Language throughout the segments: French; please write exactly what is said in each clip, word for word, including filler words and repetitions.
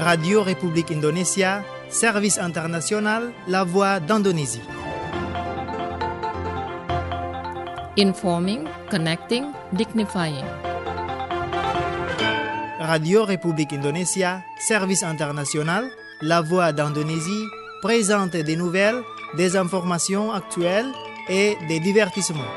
Radio République Indonésia, Service International, La Voix d'Indonésie. Informing, connecting, dignifying. Radio République Indonésia, Service International, La Voix d'Indonésie, présente des nouvelles, des informations actuelles et des divertissements.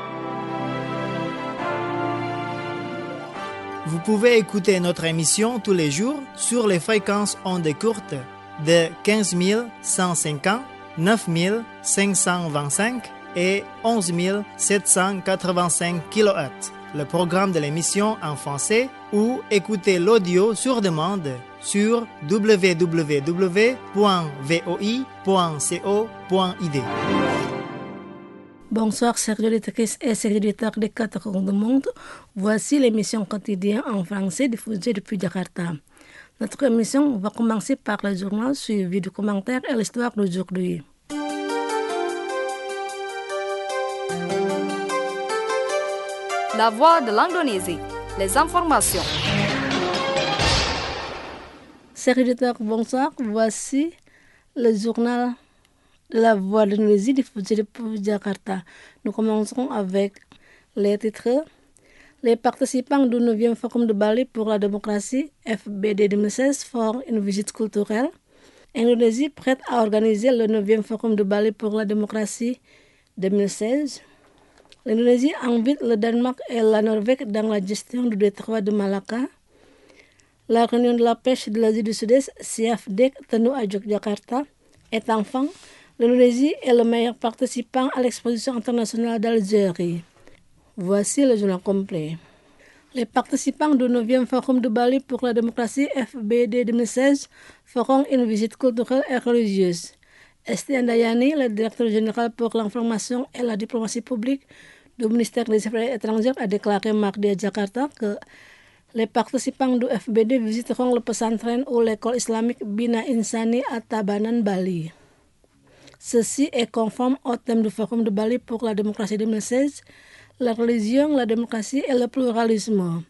Vous pouvez écouter notre émission tous les jours sur les fréquences ondes courtes de quinze mille cent cinquante, neuf mille cinq cent vingt-cinq et onze mille sept cent quatre-vingt-cinq kilohertz. Le programme de l'émission en français ou écouter l'audio sur demande sur w w w point v o i point co point i d. Bonsoir, chers auditeurs et chers auditeurs des quatre coins du monde. Voici l'émission quotidienne en français diffusée depuis Jakarta. Notre émission va commencer par le journal suivi du commentaire et l'histoire d'aujourd'hui. La Voix de l'Indonésie, les informations. Chers auditeurs, bonsoir. Voici le journal de La Voix de l'Indonésie diffusé depuis Jakarta. Nous commencerons avec les titres. Les participants du neuvième Forum de Bali pour la démocratie, F B D deux mille seize, font une visite culturelle. Indonésie prête à organiser le neuvième Forum de Bali pour la démocratie deux mille seize. L'Indonésie invite le Danemark et la Norvège dans la gestion du détroit de Malacca. La réunion de la pêche de l'Asie du Sud-Est, C F D, tenue à Yogyakarta, est enfin. L'Indonésie est le meilleur participant à l'exposition internationale d'Algérie. Voici le journal complet. Les participants du neuvième Forum de Bali pour la démocratie F B D deux mille seize feront une visite culturelle et religieuse. Esti Andayani, le directeur général pour l'information et la diplomatie publique du ministère des Affaires étrangères, a déclaré mardi à Jakarta que les participants du F B D visiteront le pesantren ou l'école islamique Bina Insani à Tabanan, Bali. Ceci est conforme au thème du Forum de Bali pour la démocratie deux mille seize, la religion, la démocratie et le pluralisme.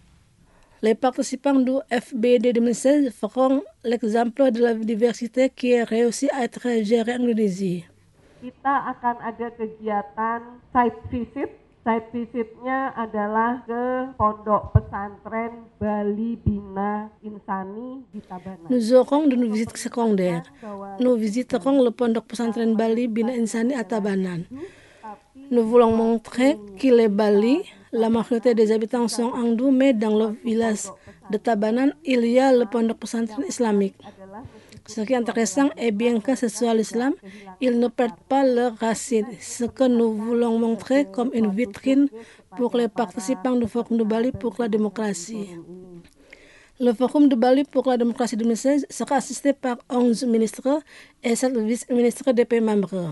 Les participants du F B D deux mille seize feront l'exemple de la diversité qui est réussi à être gérée en Indonésie. Kita akan ada kegiatan site visit. Site visitnya adalah ke pondok pesantren Bali Bina Insani di Tabanan. Nous aurons de nos visites secondaires. Nous visiterons le pondok pesantren Bali Bina Insani à Tabanan. Nous voulons montrer qu'il est Bali. La majorité des habitants sont hindous, mais dans le village de Tabanan, il y a le pondok pesantren islamique. Ce qui est intéressant est bien que ce soit l'islam, ils ne perdent pas leurs racines. Ce que nous voulons montrer comme une vitrine pour les participants du Forum de Bali pour la démocratie. Le Forum de Bali pour la démocratie deux mille seize sera assisté par onze ministres et sept vice-ministres des pays membres.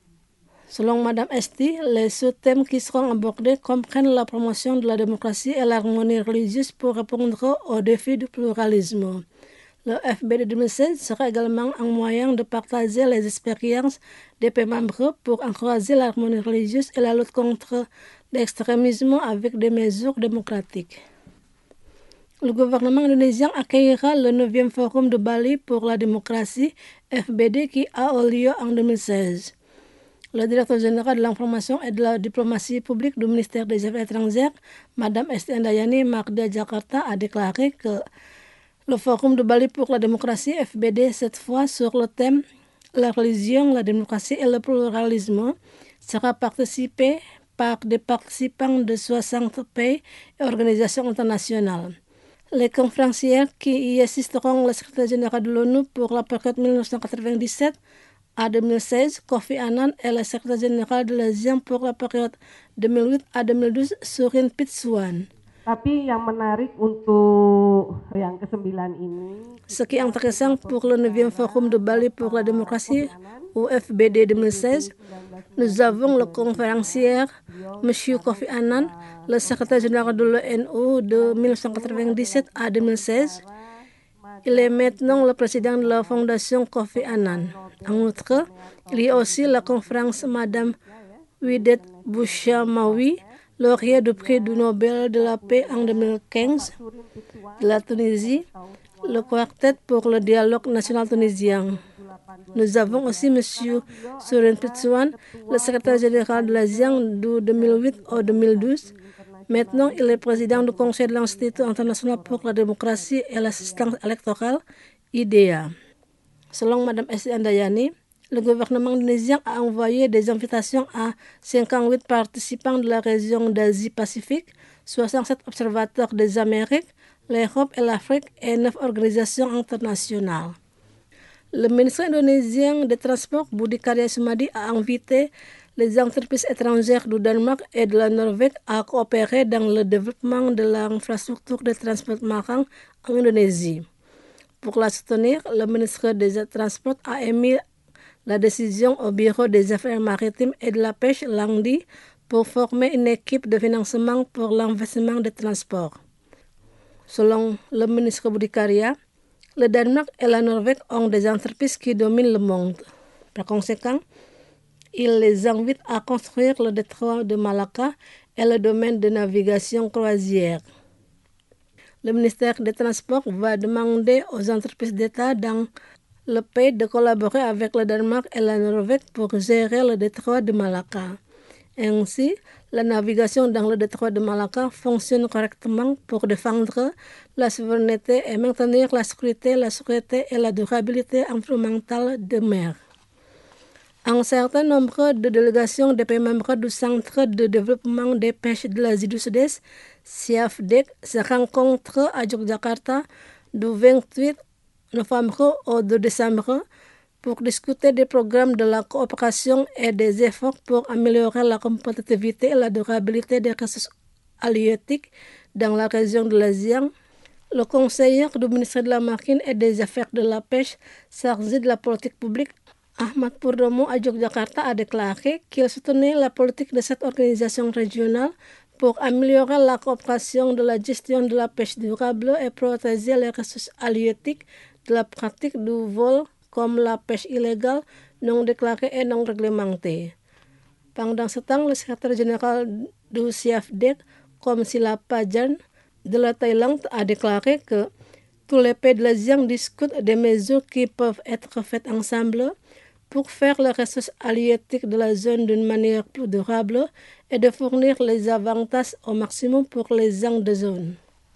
Selon Madame Esti, les sous-thèmes qui seront abordés comprennent la promotion de la démocratie et l'harmonie religieuse pour répondre aux défis du pluralisme. Le F B D deux mille seize sera également un moyen de partager les expériences des pays membres pour encourager l'harmonie religieuse et la lutte contre l'extrémisme avec des mesures démocratiques. Le gouvernement indonésien accueillera le neuvième Forum de Bali pour la démocratie, F B D, qui a eu lieu en deux mille seize. Le directeur général de l'information et de la diplomatie publique du ministère des Affaires étrangères, Madame Esti Andayani, mardi à Jakarta, a déclaré que le Forum de Bali pour la démocratie, F B D, cette fois sur le thème la religion, la démocratie et le pluralisme, sera participé par des participants de soixante pays et organisations internationales. Les conférenciers qui y assisteront, le secrétaire général de l'ONU pour la période dix-neuf cent quatre-vingt-dix-sept à deux mille seize, Kofi Annan, et le secrétaire général de l'A S E A N pour la période deux mille huit à deux mille douze, Surin Pitsuwan. Tapi yang menarik untuk yang kesembilan ini, ce qui est intéressant pour le neuvième Forum de Bali pour la démocratie, ou F B D deux mille seize, nous avons le conférencier M. Kofi Annan, le secrétaire général de l'O N U de dix-neuf cent quatre-vingt-dix-sept à deux mille seize. Il est maintenant le président de la fondation Kofi Annan. En outre, il y a aussi la conférence Madame Widet Bouchamawi, lauréat du prix du Nobel de la paix en deux mille quinze de la Tunisie, le quartet pour le dialogue national tunisien. Nous avons aussi M. Soren Pitsouan, le secrétaire général de l'ASEAN de deux mille huit au deux mille douze. Maintenant, il est président du Conseil de l'Institut international pour la démocratie et l'assistance électorale, I D A. Selon Mme Esti Andayani, le gouvernement indonésien a envoyé des invitations à cinquante-huit participants de la région d'Asie-Pacifique, soixante-sept observateurs des Amériques, l'Europe et l'Afrique et neuf organisations internationales. Le ministre indonésien des Transports, Budi Karya Sumadi, a invité les entreprises étrangères du Danemark et de la Norvège à coopérer dans le développement de l'infrastructure de transport marin en Indonésie. Pour la soutenir, le ministre des Transports a émis la décision au Bureau des Affaires maritimes et de la pêche, lundi, pour former une équipe de financement pour l'investissement des transports. Selon le ministre Budi Karya, le Danemark et la Norvège ont des entreprises qui dominent le monde. Par conséquent, il les invite à construire le détroit de Malacca et le domaine de navigation croisière. Le ministère des Transports va demander aux entreprises d'État dans le pays de collaborer avec le Danemark et la Norvège pour gérer le détroit de Malacca. Ainsi, la navigation dans le détroit de Malacca fonctionne correctement pour défendre la souveraineté et maintenir la sécurité, la sécurité et la durabilité environnementale des mers. Un certain nombre de délégations des pays membres du Centre de développement des pêches de l'Asie du Sud-Est, C I A F D E C, se rencontrent à Yogyakarta du vingt-huit novembre au deux décembre pour discuter des programmes de la coopération et des efforts pour améliorer la compétitivité et la durabilité des ressources halieutiques dans la région de l'ASEAN. Le conseiller du ministère de la Marine et des Affaires de la Pêche chargé de la politique publique, Ahmad Purnomo à Yogyakarta, a déclaré qu'il soutenait la politique de cette organisation régionale pour améliorer la coopération de la gestion de la pêche durable et protéger les ressources halieutiques de la pratique du vol comme la pêche illégale, non déclarée et non réglementée. Pendant ce temps, le secrétaire général du C I A F D E C, comme Sila Pajan, de la Thaïlande, a déclaré que tous les pays de l'ASEAN discutent des mesures qui peuvent être faites ensemble pour faire les ressources halieutiques de la zone d'une manière plus durable et de fournir les avantages au maximum pour les gens de zone.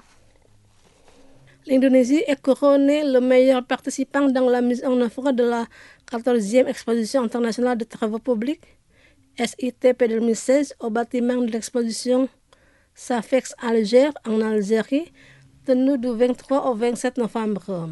L'Indonésie est couronnée le meilleur participant dans la mise en œuvre de la quatorzième exposition internationale de travaux publics, S I T P deux mille seize, au bâtiment de l'exposition Safex Alger en Algérie, tenue du vingt-trois au vingt-sept novembre.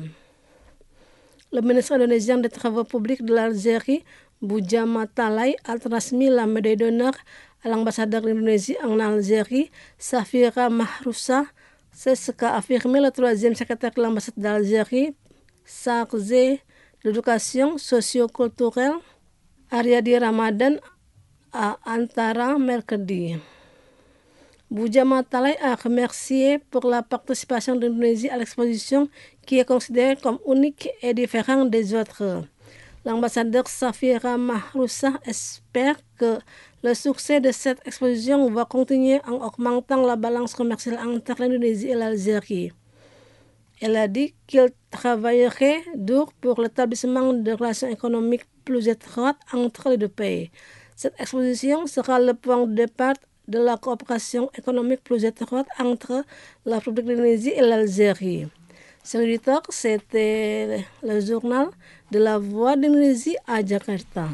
Le ministre indonésien des Travaux publics de l'Algérie, Boudjama Talay, a transmis la médaille d'honneur à l'ambassadeur d'Indonésie en Algérie, Safira Mahrousa. C'est ce qu'a affirmé le troisième secrétaire de l'ambassade d'Algérie, chargé de l'éducation socio-culturelle, Aryadi Ramadan, à Antara mercredi. Boudjama Talay a remercié pour la participation de l'Indonésie à l'exposition qui est considérée comme unique et différente des autres. L'ambassadeur Safira Mahrousa espère que le succès de cette exposition va continuer en augmentant la balance commerciale entre l'Indonésie et l'Algérie. Elle a dit qu'il travaillerait dur pour l'établissement de relations économiques plus étroites entre les deux pays. Cette exposition sera le point de départ de la coopération économique plus étroite entre la République d'Indonésie et l'Algérie. Ce auditeur, c'était le journal de la Voix d'Indonésie à Jakarta.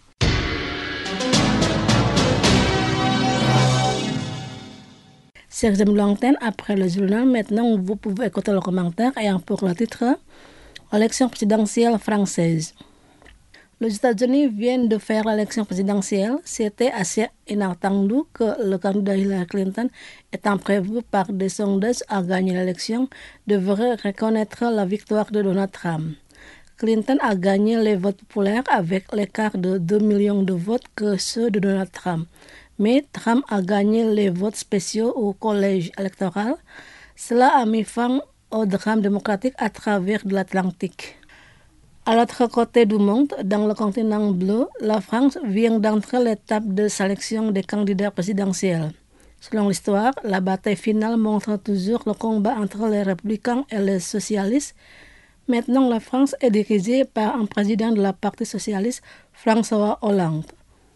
Chers amis de l'antenne, après le journal, maintenant vous pouvez écouter le commentaire ayant pour le titre Élection présidentielle française. Les États-Unis viennent de faire l'élection présidentielle. C'était assez inattendu que le candidat Hillary Clinton, étant prévu par des sondages à gagner l'élection, devrait reconnaître la victoire de Donald Trump. Clinton a gagné les votes populaires avec l'écart de deux millions de votes que ceux de Donald Trump. Mais Trump a gagné les votes spéciaux au collège électoral. Cela a mis fin au drame démocratique à travers de l'Atlantique. À l'autre côté du monde, dans le continent bleu, la France vient d'entrer l'étape de sélection des candidats présidentiels. Selon l'histoire, la bataille finale montre toujours le combat entre les républicains et les socialistes. Maintenant, la France est dirigée par un président de la partie socialiste, François Hollande.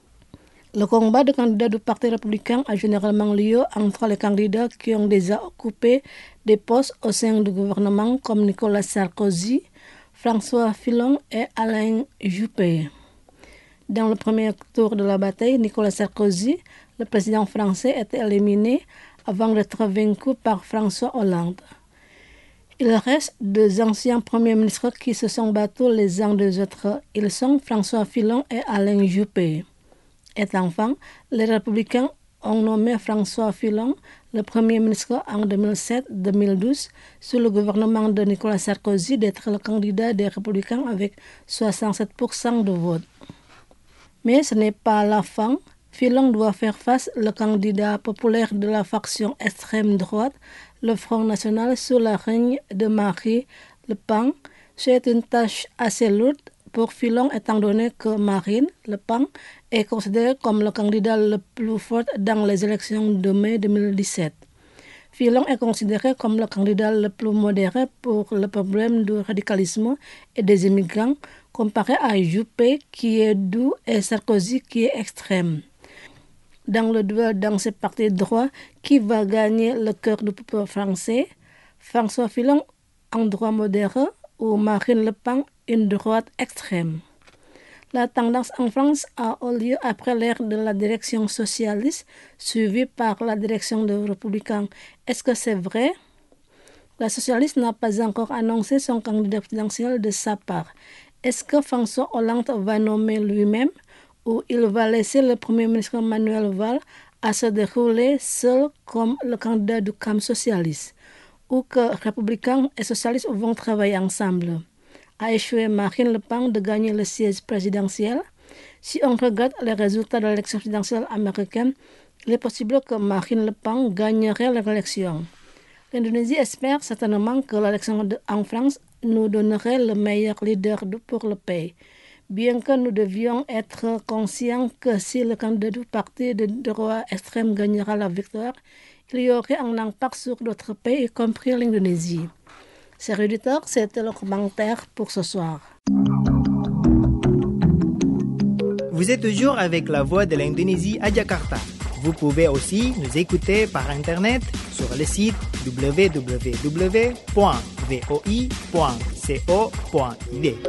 Le combat de candidats du Parti républicain a généralement lieu entre les candidats qui ont déjà occupé des postes au sein du gouvernement comme Nicolas Sarkozy, François Fillon et Alain Juppé. Dans le premier tour de la bataille, Nicolas Sarkozy, le président français, était éliminé avant d'être vaincu par François Hollande. Il reste deux anciens premiers ministres qui se sont battus les uns des autres. Ils sont François Fillon et Alain Juppé. Étant enfant, les républicains ont nommé François Fillon le premier ministre en deux mille sept deux mille douze sous le gouvernement de Nicolas Sarkozy d'être le candidat des républicains avec soixante-sept pour cent de votes. Mais ce n'est pas la fin. Fillon doit faire face au candidat populaire de la faction extrême droite, le Front National, sous le règne de Marine Le Pen. C'est une tâche assez lourde pour Fillon étant donné que Marine Le Pen est considéré comme le candidat le plus fort dans les élections de mai deux mille dix-sept. Fillon est considéré comme le candidat le plus modéré pour le problème du radicalisme et des immigrants, comparé à Juppé qui est doux et Sarkozy qui est extrême. Dans le duel dans ce parti droit, qui va gagner le cœur du peuple français? François Fillon, en droit modéré, ou Marine Le Pen, une droite extrême? La tendance en France a eu lieu après l'ère de la direction socialiste, suivie par la direction des républicains. Est-ce que c'est vrai? La socialiste n'a pas encore annoncé son candidat présidentiel de sa part. Est-ce que François Hollande va nommer lui-même ou il va laisser le Premier ministre Manuel Valls à se dérouler seul comme le candidat du camp socialiste, ou que républicains et socialistes vont travailler ensemble? A échoué Marine Le Pen de gagner le siège présidentiel? Si on regarde les résultats de l'élection présidentielle américaine, il est possible que Marine Le Pen gagnerait l'élection. L'Indonésie espère certainement que l'élection en France nous donnerait le meilleur leader pour le pays. Bien que nous devions être conscients que si le candidat du parti de droit extrême gagnera la victoire, il y aurait un impact sur d'autres pays, y compris l'Indonésie. Chers auditeurs, c'était le commentaire pour ce soir. Vous êtes toujours avec la voix de l'Indonésie à Jakarta. Vous pouvez aussi nous écouter par Internet sur le site w w w point v o i point co point i d.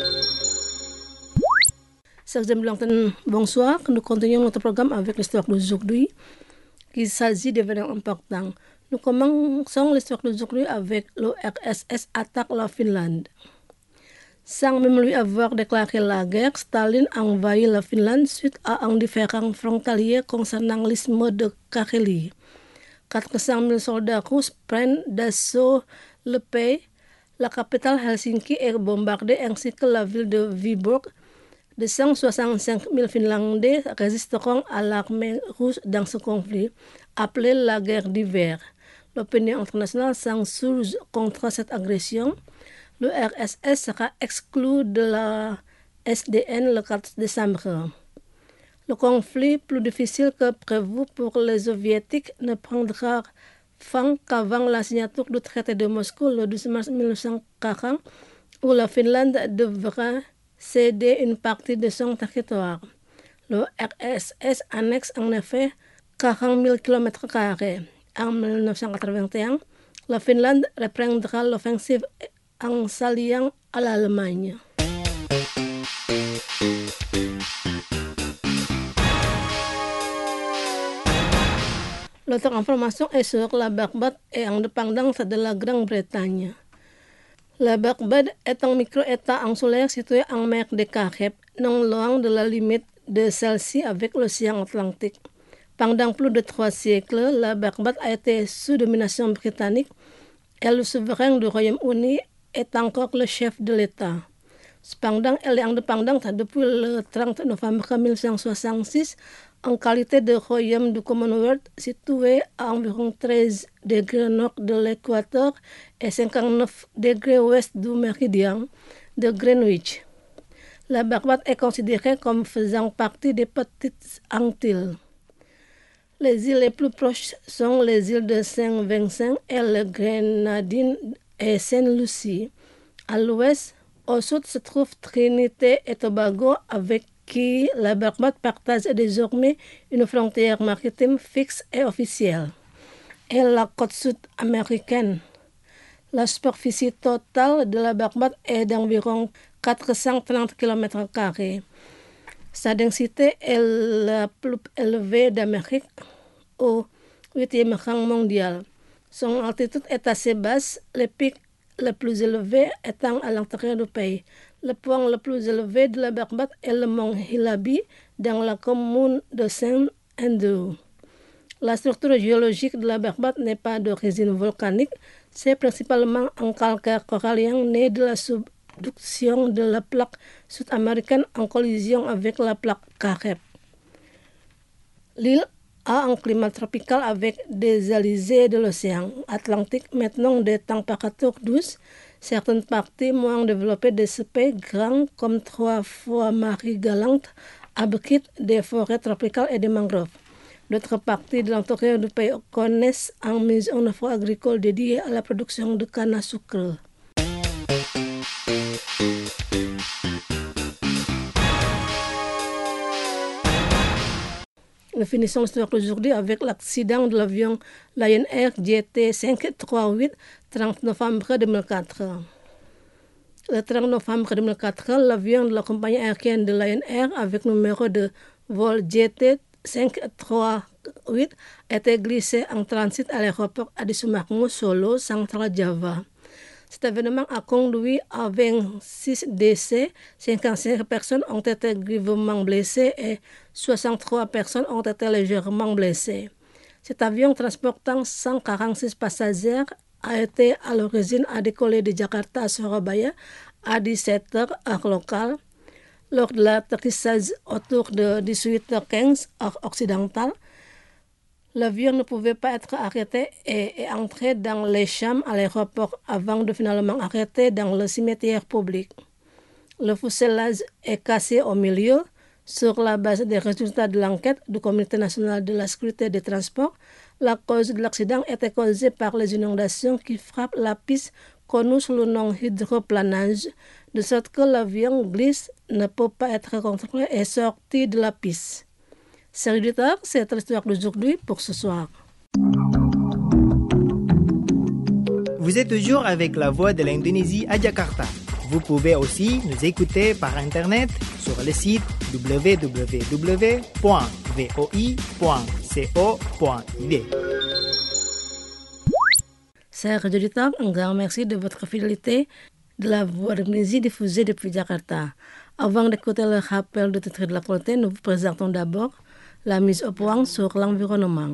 Chers amis, bonsoir. Nous continuons notre programme avec l'histoire d'aujourd'hui, qui s'agit d'événements importants. Nous commençons l'histoire d'aujourd'hui avec l'U R S S attaque la Finlande. Sans même lui avoir déclaré la guerre, Staline envahit la Finlande suite à un différend frontalier concernant l'isthme de Carélie. quatre cent mille soldats russes prennent d'assaut le pays. La capitale Helsinki est bombardée ainsi que la ville de Viborg. deux cent soixante-cinq mille Finlandais résisteront à l'armée russe dans ce conflit, appelé la guerre d'hiver. L'opinion internationale s'insurge contre cette agression. Le R S S sera exclu de la S D N le quatre décembre. Le conflit, plus difficile que prévu pour les Soviétiques, ne prendra fin qu'avant la signature du traité de Moscou le douze mars mille neuf cent quarante, où la Finlande devra céder une partie de son territoire. Le R S S annexe en effet quarante mille kilomètres carrés. En mille neuf cent quatre-vingt-un, la Finlande reprendra l'offensive en s'alliant à l'Allemagne. L'autre information est sur la Barbade et l'indépendance de la Grande-Bretagne. La Barbade est un micro-État insulaire situé en mer des Caraïbes, non loin de la limite de celle-ci avec l'océan Atlantique. Pendant plus de trois siècles, la Barbade a été sous domination britannique et le souverain du Royaume-Uni est encore le chef de l'État. Cependant, elle est indépendante depuis le trente novembre mille neuf cent soixante-six en qualité de royaume du Commonwealth situé à environ treize degrés nord de l'équateur et cinquante-neuf degrés ouest du méridien de Greenwich. La Barbade est considérée comme faisant partie des Petites Antilles. Les îles les plus proches sont les îles de Saint-Vincent et les Grenadines et Sainte-Lucie. À l'ouest, au sud se trouve Trinité et Tobago avec qui la Barbade partage désormais une frontière maritime fixe et officielle. Et la côte sud américaine. La superficie totale de la Barbade est d'environ quatre cent trente kilomètres carrés. Sa densité est la plus élevée d'Amérique, au huitième rang mondial. Son altitude est assez basse, les pics les plus élevés étant à l'intérieur du pays. Le point le plus élevé de la Barbade est le mont Hilabi, dans la commune de Saint-Andrew. La structure géologique de la Barbade n'est pas d'origine volcanique, c'est principalement un calcaire corallien né de la subduction de la plaque sud-américaine en collision avec la plaque Carèbe. L'île a un climat tropical avec des alizés de l'océan Atlantique maintenant des températures douces. Certaines parties moins développées de ce pays, grands comme trois fois Marie-Galante, abritent des forêts tropicales et des mangroves. D'autres parties de l'intérieur du pays connaissent un mise en œuvre agricole dédié à la production de canne à sucre. Nous finissons l'histoire d'aujourd'hui avec l'accident de l'avion Lion Air J T cinq cent trente-huit, trente novembre deux mille quatre. Le trente novembre deux mille quatre, l'avion de la compagnie aérienne de Lion Air avec numéro de vol J T cinq cent trente-huit était glissé en transit à l'aéroport Adisumarmo Solo, Central Java. Cet événement a conduit à vingt-six décès, cinquante-cinq personnes ont été grièvement blessées et soixante-trois personnes ont été légèrement blessées. Cet avion transportant cent quarante-six passagers a été à l'origine à décoller de Jakarta à Surabaya à dix-sept heures heure locale. Lors de l'atterrissage autour de dix-huit heures quinze heure occidentale, l'avion ne pouvait pas être arrêté et est entré dans les chambres à l'aéroport avant de finalement arrêter dans le cimetière public. Le fuselage est cassé au milieu. Sur la base des résultats de l'enquête du Comité national de la sécurité des transports, la cause de l'accident était causée par les inondations qui frappent la piste connue sous le nom hydroplanage, de sorte que l'avion glisse, ne peut pas être contrôlé et sorti de la piste. Chers auditeurs, c'est l'histoire d'aujourd'hui pour ce soir. Vous êtes toujours avec la voix de l'Indonésie à Jakarta. Vous pouvez aussi nous écouter par Internet sur le site w w w point v o i point co point i d. Chers auditeurs, un grand merci de votre fidélité de la voix de l'Indonésie diffusée depuis Jakarta. Avant d'écouter le rappel de titre de la l'actualité, nous vous présentons d'abord la mise au point sur l'environnement.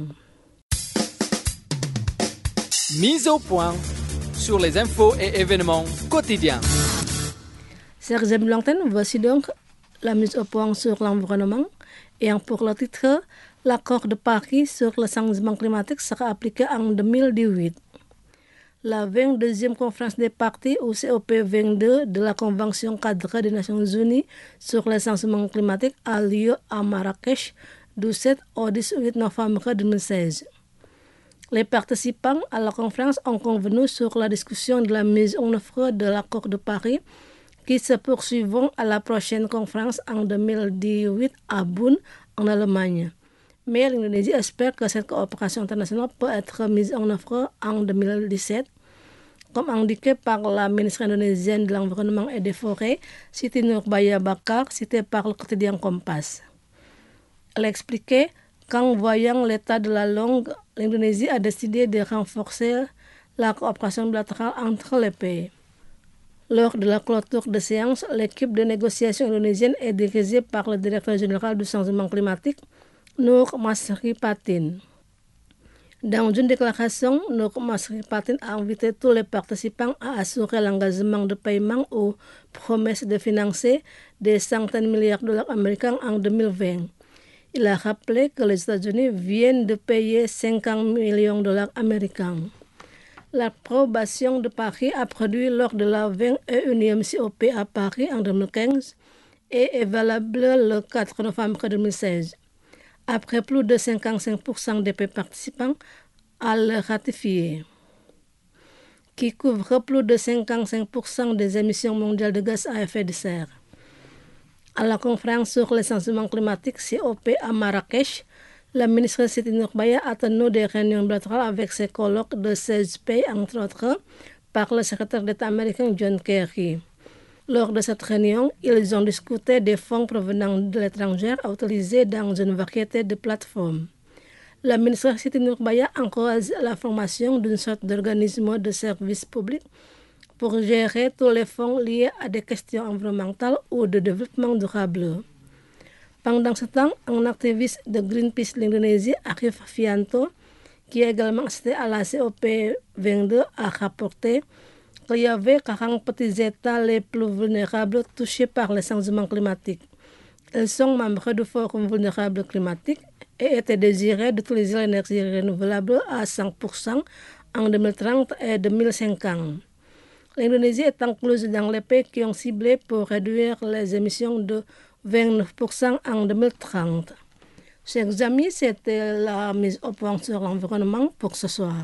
Mise au point sur les infos et événements quotidiens. Chers amis de l'antenne, voici donc la mise au point sur l'environnement. Et pour le titre, l'accord de Paris sur le changement climatique sera appliqué en deux mille dix-huit. La vingt-deuxième conférence des parties au C O P vingt-deux de la Convention cadre des Nations Unies sur le changement climatique a lieu à Marrakech du sept au dix-huit novembre deux mille seize. Les participants à la conférence ont convenu sur la discussion de la mise en œuvre de l'accord de Paris qui se poursuivront à la prochaine conférence en deux mille dix-huit à Bonn, en Allemagne. Mais l'Indonésie espère que cette coopération internationale peut être mise en œuvre en deux mille dix-sept, comme indiqué par la ministre indonésienne de l'Environnement et des Forêts, Siti Nurbaya Bakar, citée par le quotidien Kompas. Elle a expliqué qu'en voyant l'état de la langue, l'Indonésie a décidé de renforcer la coopération bilatérale entre les pays. Lors de la clôture de séance, l'équipe de négociation indonésienne est dirigée par le directeur général du changement climatique, Noor Masripatin. Dans une déclaration, Noor Masripatin a invité tous les participants à assurer l'engagement de paiement aux promesses de financer des centaines de milliards de dollars américains en deux mille vingt. Il a rappelé que les États-Unis viennent de payer cinquante millions de dollars américains. L'approbation de Paris a produit lors de la vingt et unième C O P à Paris en deux mille quinze et est valable le quatre novembre deux mille seize. après plus de cinquante-cinq pour cent des pays participants à le ratifier, qui couvre plus de cinquante-cinq pour cent des émissions mondiales de gaz à effet de serre. À la conférence sur le changement climatique C O P à Marrakech, la ministre Siti Nurbaya a tenu des réunions bilatérales avec ses collègues de seize pays, entre autres, par le secrétaire d'État américain John Kerry. Lors de cette réunion, ils ont discuté des fonds provenant de l'étranger à utiliser dans une variété de plateformes. La ministre Siti Nurbaya encourage la formation d'une sorte d'organisme de service public pour gérer tous les fonds liés à des questions environnementales ou de développement durable. Pendant ce temps, un activiste de Greenpeace l'Indonésie, Arif Fianto, qui a également assisté à la C O P vingt-deux, a rapporté qu'il y avait quarante petits États les plus vulnérables touchés par le changement climatique. Ils sont membres du Forum vulnérable climatique et étaient désirés d'utiliser l'énergie renouvelable à cent pour cent en deux mille trente et deux mille cinquante. L'Indonésie est incluse dans les pays qui ont ciblé pour réduire les émissions de vingt-neuf pour cent en deux mille trente. Chers amis, c'était la mise au point sur l'environnement pour ce soir.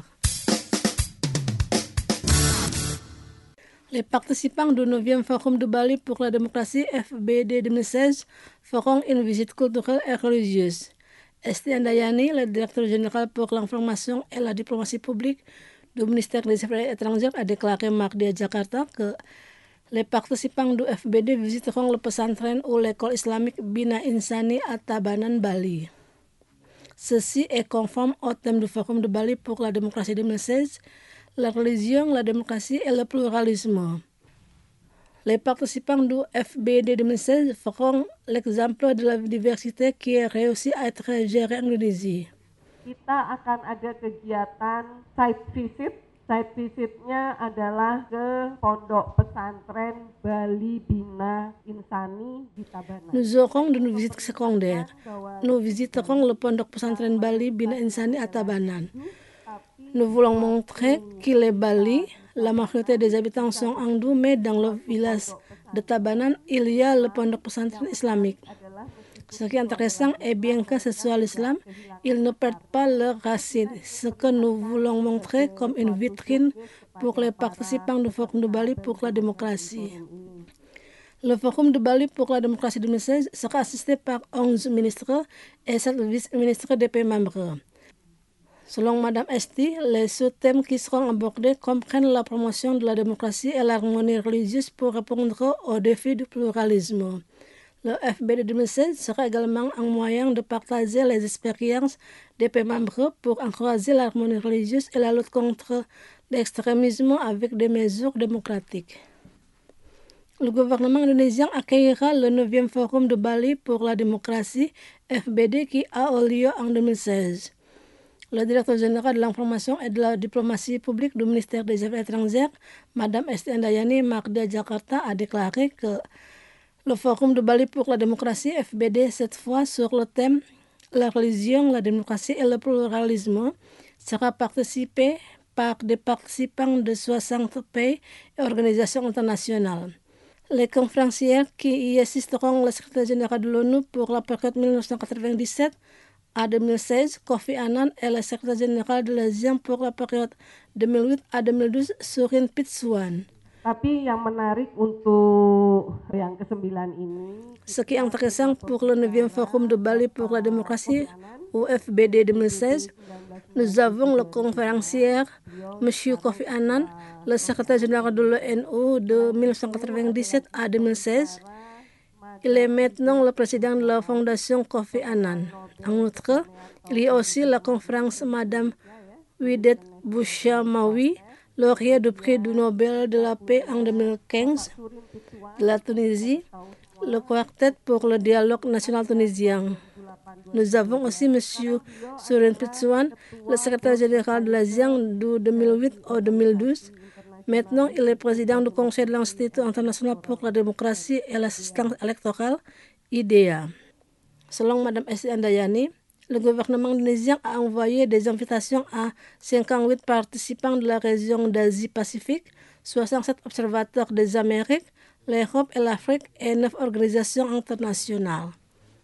Les participants du neuvième Forum de Bali pour la démocratie F B D deux mille seize feront une visite culturelle et religieuse. Esti Andayani, le directeur général pour l'information et la diplomatie publique du ministère des Affaires étrangères, a déclaré mardi à Jakarta que les participants du F B D visiteront le pesantren ou l'école islamique Bina Insani à Tabanan, Bali. Ceci est conforme au thème du Forum de Bali pour la démocratie deux mille seize, la religion, la démocratie et le pluralisme. Les participants du F B D deux mille seize feront l'exemple de la diversité qui est réussi à être gérée en Indonésie. Kita akan ada kegiatan site visit. Site visitnya adalah ke pondok pesantren Bali Bina Insani di Tabanan. Nous aurons de nos visites secondaires. Nous visiterons le pondok pesantren Bali Bina Insani à Tabanan. Nous voulons montrer qu'il est Bali. La majorité des habitants sont hindous, mais dans le village de Tabanan, il y a le pondok pesantren islamique. Ce qui est intéressant est bien que ce soit l'islam, ils ne perdent pas leurs racines, ce que nous voulons montrer comme une vitrine pour les participants du Forum de Bali pour la démocratie. Le Forum de Bali pour la démocratie deux mille seize sera assisté par onze ministres et sept vice-ministres des pays membres. Selon Madame Esti, les sous-thèmes qui seront abordés comprennent la promotion de la démocratie et l'harmonie religieuse pour répondre aux défis du pluralisme. Le F B D deux mille seize sera également un moyen de partager les expériences des pays membres pour encourager l'harmonie religieuse et la lutte contre l'extrémisme avec des mesures démocratiques. Le gouvernement indonésien accueillera le neuvième Forum de Bali pour la démocratie F B D qui a eu lieu en deux mille seize. Le directeur général de l'information et de la diplomatie publique du ministère des Affaires étrangères, Madame Esti Andayani, mardi à Jakarta, a déclaré que le Forum de Bali pour la démocratie F B D, cette fois sur le thème la religion, la démocratie et le pluralisme, sera participé par des participants de soixante pays et organisations internationales. Les conférenciers qui y assisteront le secrétaire général de l'ONU pour la période mille neuf cent quatre-vingt-dix-sept à deux mille seize, Kofi Annan, et le secrétaire général de l'ASEAN pour la période deux mille huit à deux mille douze, Surin Pitsuwan. Tapi yang menarik untuk yang kesembilan ini, ce qui est intéressant pour le neuvième Forum de Bali pour la démocratie ou F B D deux mille seize, nous avons le conférencier M. Kofi Annan, le secrétaire général de l'O N U de mille neuf cent quatre-vingt-dix-sept à deux mille seize. Il est maintenant le président de la fondation Kofi Annan. En outre, il y a aussi la conférence Madame Widet Bouchamawi, lauréat du prix du Nobel de la paix en deux mille quinze de la Tunisie, le quartet pour le dialogue national tunisien. Nous avons aussi M. Surin Pitsuwan, le secrétaire général de l'ASEAN de deux mille huit au deux mille douze. Maintenant, il est président du Conseil de l'Institut international pour la démocratie et l'assistance électorale, I D E A. Selon Mme Esti Andayani, le gouvernement indonésien a envoyé des invitations à cinquante-huit participants de la région d'Asie-Pacifique, soixante-sept observateurs des Amériques, l'Europe et l'Afrique et neuf organisations internationales.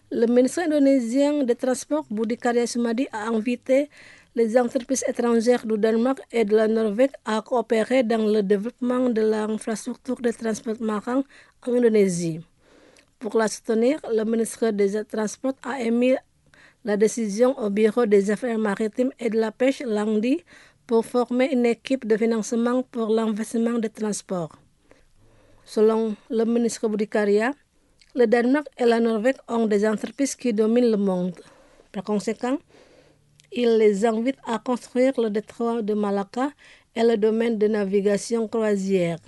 Le ministre indonésien des Transports, Budi Karya Sumadi, a invité les entreprises étrangères du Danemark et de la Norvège à coopérer dans le développement de l'infrastructure de transport marin en Indonésie. Pour la soutenir, le ministre des Transports a émis la décision au Bureau des Affaires maritimes et de la pêche, Langdi, pour former une équipe de financement pour l'investissement des transports. Selon le ministre Budi Karya, le Danemark et la Norvège ont des entreprises qui dominent le monde. Par conséquent, il les invite à construire le détroit de Malacca et le domaine de navigation croisière.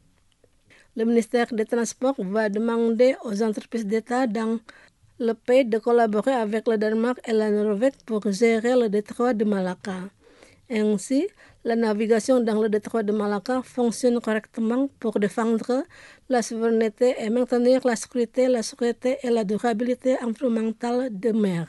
Le ministère des Transports va demander aux entreprises d'État dans le pays de collaborer avec le Danemark et la Norvège pour gérer le détroit de Malacca. Ainsi, la navigation dans le détroit de Malacca fonctionne correctement pour défendre la souveraineté et maintenir la sécurité, la sécurité et la durabilité environnementale des mers.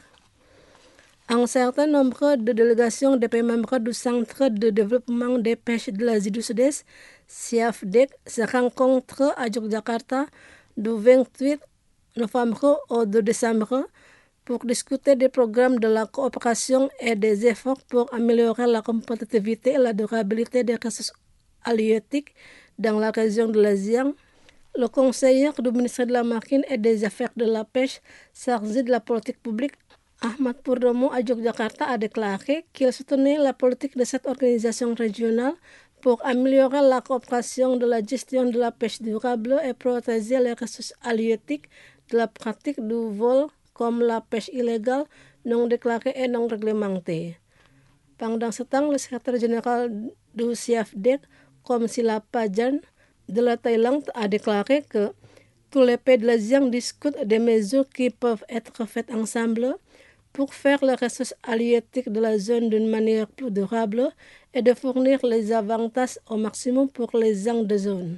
Un certain nombre de délégations des pays membres du Centre de développement des pêches de l'Asie du Sud-Est, C I A F D E C, se rencontrent à Yogyakarta du vingt-huit novembre au deux décembre pour discuter des programmes de la coopération et des efforts pour améliorer la compétitivité et la durabilité des ressources halieutiques dans la région de l'ASEAN. Le conseiller du ministère de la Marine et des Affaires de la Pêche chargé de la politique publique, Ahmad Purnomo à Yogyakarta, a déclaré qu'il soutenait la politique de cette organisation régionale pour améliorer la coopération de la gestion de la pêche durable et protéger les ressources halieutiques de la pratique du vol comme la pêche illégale, non déclarée et non réglementée. Pendant ce temps, le secrétaire général du C I A F D E C, Komsila Pajan, de la Thaïlande, a déclaré que tous les pays de l'ASEAN discutent des mesures qui peuvent être faites ensemble pour faire les ressources halieutiques de la zone d'une manière plus durable et de fournir les avantages au maximum pour les gens de zone.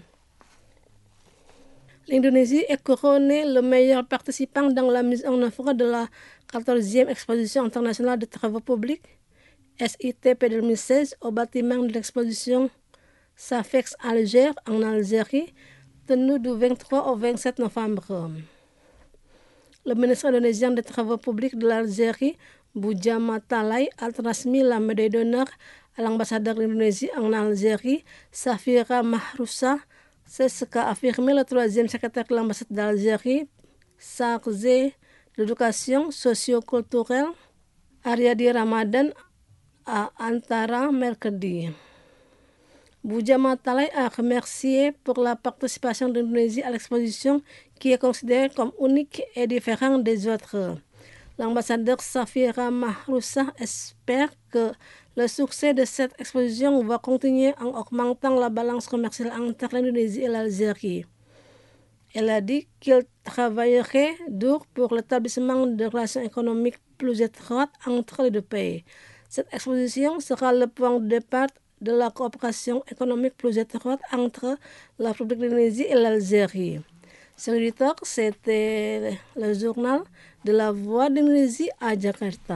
L'Indonésie est couronnée le meilleur participant dans la mise en œuvre de la quatorzième exposition internationale de travaux publics, S I T P deux mille seize, au bâtiment de l'exposition Safex Alger en Algérie, tenue du vingt-trois au vingt-sept novembre. Le ministre indonésien des Travaux publics de l'Algérie, Boudjama Talay, a transmis la médaille d'honneur à l'ambassadeur d'Indonésie en Algérie, Safira Mahrousa. C'est ce qu'a affirmé le troisième secrétaire de l'ambassade d'Algérie, chargé de l'éducation socio-culturelle, Ariadi Ramadan, à Antara, mercredi. Boudjama Talay a remercié pour la participation de l'Indonésie à l'exposition qui est considérée comme unique et différente des autres. L'ambassadeur Safira Mahrousa espère que le succès de cette exposition va continuer en augmentant la balance commerciale entre l'Indonésie et l'Algérie. Elle a dit qu'il travaillerait dur pour l'établissement de relations économiques plus étroites entre les deux pays. Cette exposition sera le point de départ de la coopération économique plus étroite entre la République d'Indonésie et l'Algérie. Ce auditeur, c'était le journal de la Voix d'Indonésie à Jakarta.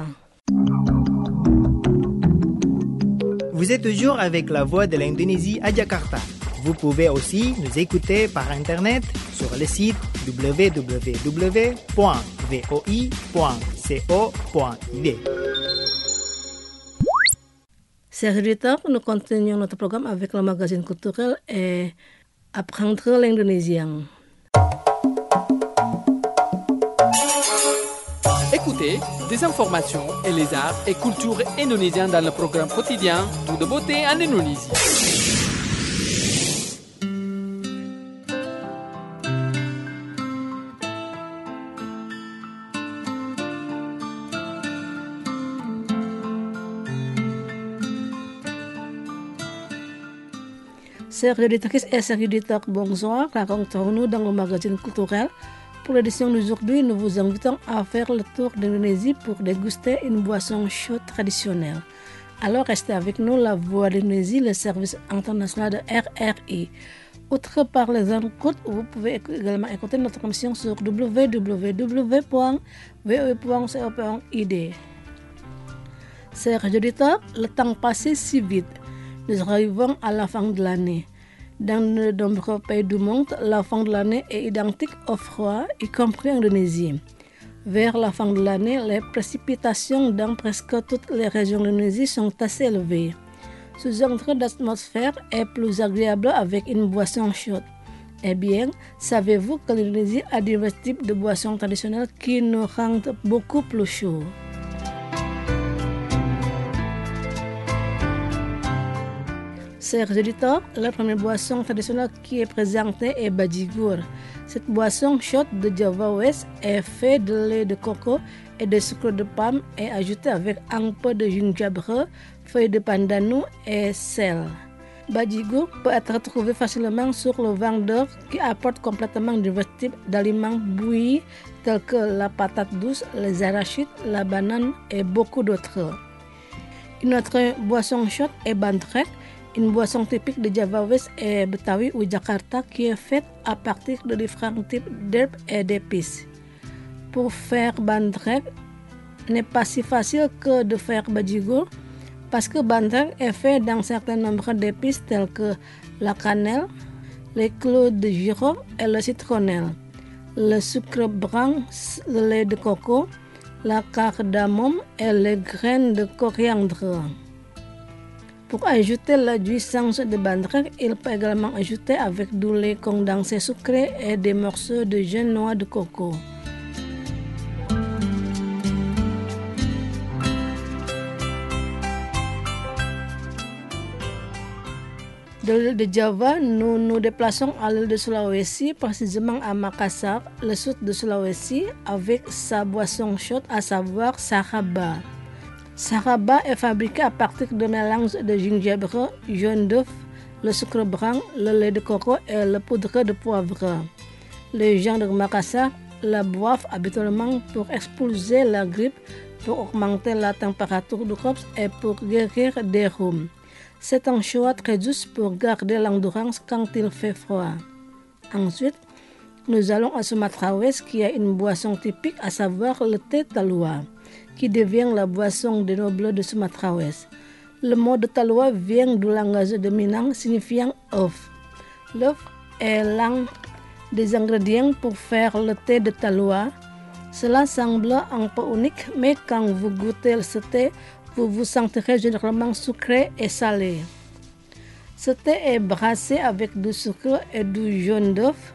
Vous êtes toujours avec la Voix de l'Indonésie à Jakarta. Vous pouvez aussi nous écouter par Internet sur le site w w w point v o i point co point i d. Chers auditeurs, nous continuons notre programme avec le magazine culturel et apprendre l'indonésien. Écoutez des informations et les arts et cultures indonésiens dans le programme quotidien Tout de beauté en Indonésie. Chers éditrices et chers éditeurs, bonsoir. Rencontrons-nous dans le magazine culturel. Pour l'édition d'aujourd'hui, nous vous invitons à faire le tour d'Indonésie pour déguster une boisson chaude traditionnelle. Alors restez avec nous, la Voix d'Indonésie, le service international de R R I. Outre par les ondes courtes, vous pouvez également écouter notre émission sur w w w point v o i point co point i d. Chers auditeurs, le temps passe si vite. Nous arrivons à la fin de l'année. Dans de nombreux pays du monde, la fin de l'année est identique au froid, y compris en Indonésie. Vers la fin de l'année, les précipitations dans presque toutes les régions de l'Indonésie sont assez élevées. Ce genre d'atmosphère est plus agréable avec une boisson chaude. Eh bien, savez-vous que l'Indonésie a divers types de boissons traditionnelles qui nous rendent beaucoup plus chauds? Chers auditeurs, la première boisson traditionnelle qui est présentée est bajigur. Cette boisson chaude de Java West est faite de lait de coco et de sucre de palme et ajoutée avec un peu de gingembre, feuilles de pandanus et sel. Bajigur peut être trouvé facilement sur le vendeur qui apporte complètement divers types d'aliments bouillis tels que la patate douce, les arachides, la banane et beaucoup d'autres. Une autre boisson chaude est bandrek, une boisson typique de Java West et Betawi ou Jakarta qui est faite à partir de différents types d'herbes et d'épices. Pour faire bandrek, n'est pas si facile que de faire bajigur parce que bandrek est fait d'un certain nombre d'épices telles que la cannelle, les clous de girofle et le citronnelle, le sucre brun, le lait de coco, la cardamome et les graines de coriandre. Pour ajouter la jouissance de bandrek, il peut également ajouter avec du lait condensé sucré et des morceaux de jeunes noix de coco. De l'île de Java, nous nous déplaçons à l'île de Sulawesi, précisément à Makassar, le sud de Sulawesi, avec sa boisson chaude, à savoir saraba. Saraba est fabriqué à partir de mélange de gingembre, jaune d'œuf, le sucre brun, le lait de coco et la poudre de poivre. Les gens de Makassar la boivent habituellement pour expulser la grippe, pour augmenter la température du corps et pour guérir des rhumes. C'est un choix très juste pour garder l'endurance quand il fait froid. Ensuite, nous allons à Sumatra West qui a une boisson typique, à savoir le thé talua, qui devient la boisson des nobles de Sumatra West. Le mot de talua vient du langage de Minang signifiant œuf. L'œuf est l'un des ingrédients pour faire le thé de talua. Cela semble un peu unique, mais quand vous goûtez ce thé, vous vous sentirez généralement sucré et salé. Ce thé est brassé avec du sucre et du jaune d'œuf.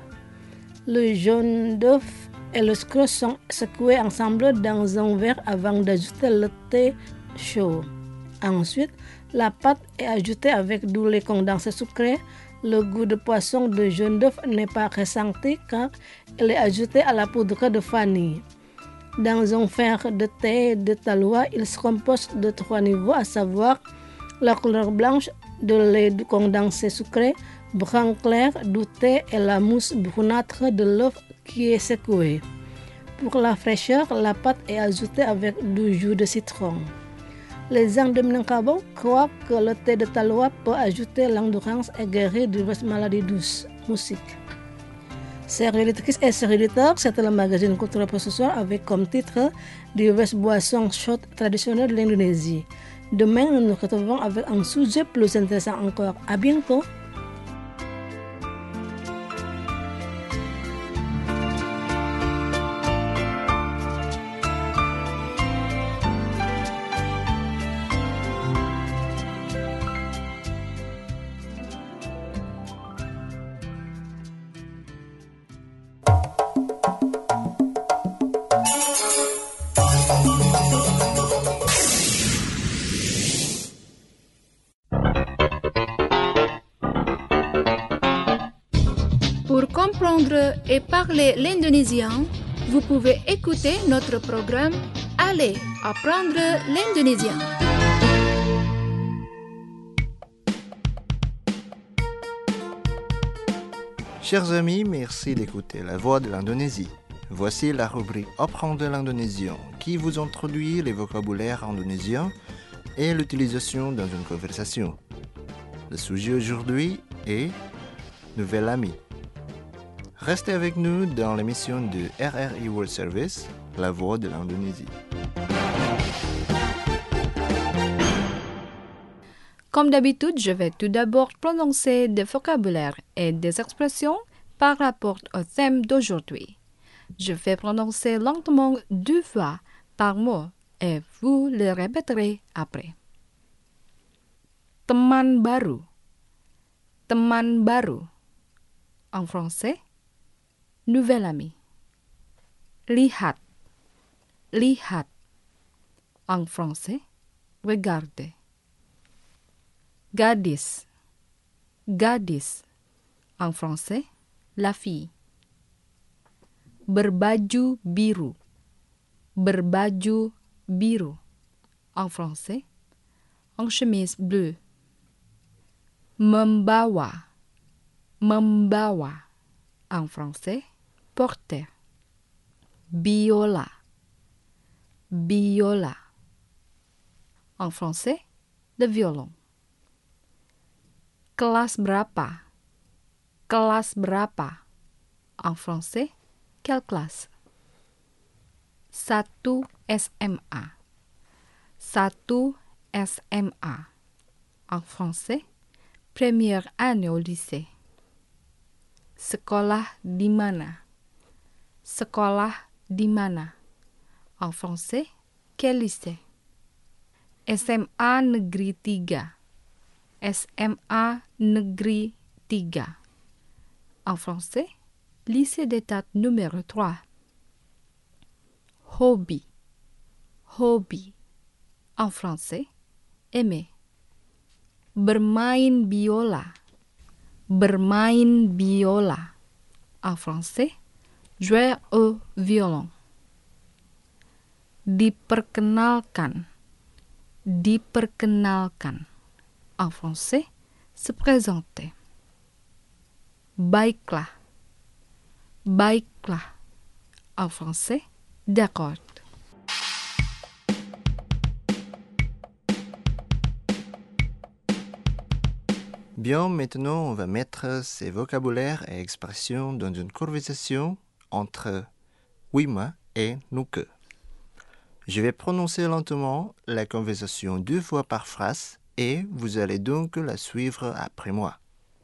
Le jaune d'œuf et le sucre sont secoués ensemble dans un verre avant d'ajouter le thé chaud. Ensuite, la pâte est ajoutée avec du lait condensé sucré. Le goût de poisson de jaune d'œuf n'est pas ressenti car il est ajouté à la poudre de vanille. Dans un verre de thé de talua, il se compose de trois niveaux, à savoir la couleur blanche de lait condensé sucré, brun clair du thé et la mousse brunâtre de l'œuf qui est secouée. Pour la fraîcheur, la pâte est ajoutée avec du jus de citron. Les gens de Minangkabau croient que le thé de talua peut ajouter l'endurance et guérir diverses maladies douces. Musique. Chers éditrices et chers éditeurs, c'était le magazine Culture pour ce soir avec comme titre diverses boissons chaudes traditionnelles de l'Indonésie. Demain, nous nous retrouvons avec un sujet plus intéressant encore. À bientôt! Pour comprendre et parler l'indonésien, vous pouvez écouter notre programme Allez apprendre l'indonésien. Chers amis, merci d'écouter La Voix de l'Indonésie. Voici la rubrique Apprendre l'indonésien qui vous introduit les vocabulaires indonésiens et l'utilisation dans une conversation. Le sujet aujourd'hui est Nouvel ami. Restez avec nous dans l'émission de R R I World Service, La Voix de l'Indonésie. Comme d'habitude, je vais tout d'abord prononcer des vocabulaires et des expressions par rapport au thème d'aujourd'hui. Je vais prononcer lentement deux fois par mot et vous le répéterez après. Teman baru. Teman baru. En français, nouvel ami. Lihat. Lihat. En français, regardez. Gadis. Gadis. En français, la fille. Berbaju biru. Berbaju biru. En français, en chemise bleue. Membawa. Membawa. En français, porter. Biola. Biola. En français, le violon. Kelas berapa? Kelas berapa? En français, quelle classe? Satu S M A. Satu S M A. En français, première année au lycée. Sekolah di mana? Sekolah di mana? En français, quel lycée? S M A Negeri tiga. S M A Negeri tiga. En français, lycée d'état numéro trois. Hobby. Hobby. En français, aimer. Bermain biola. Bermain biola. En français, jouer au violon. Diperkenalkan. Diperkenalkan. En français, se présenter. Baiklah. Baiklah. En français, d'accord. Bien, maintenant, on va mettre ces vocabulaires et expressions dans une conversation entre oui-moi et nous-que. Je vais prononcer lentement la conversation deux fois par phrase et vous allez donc la suivre après moi.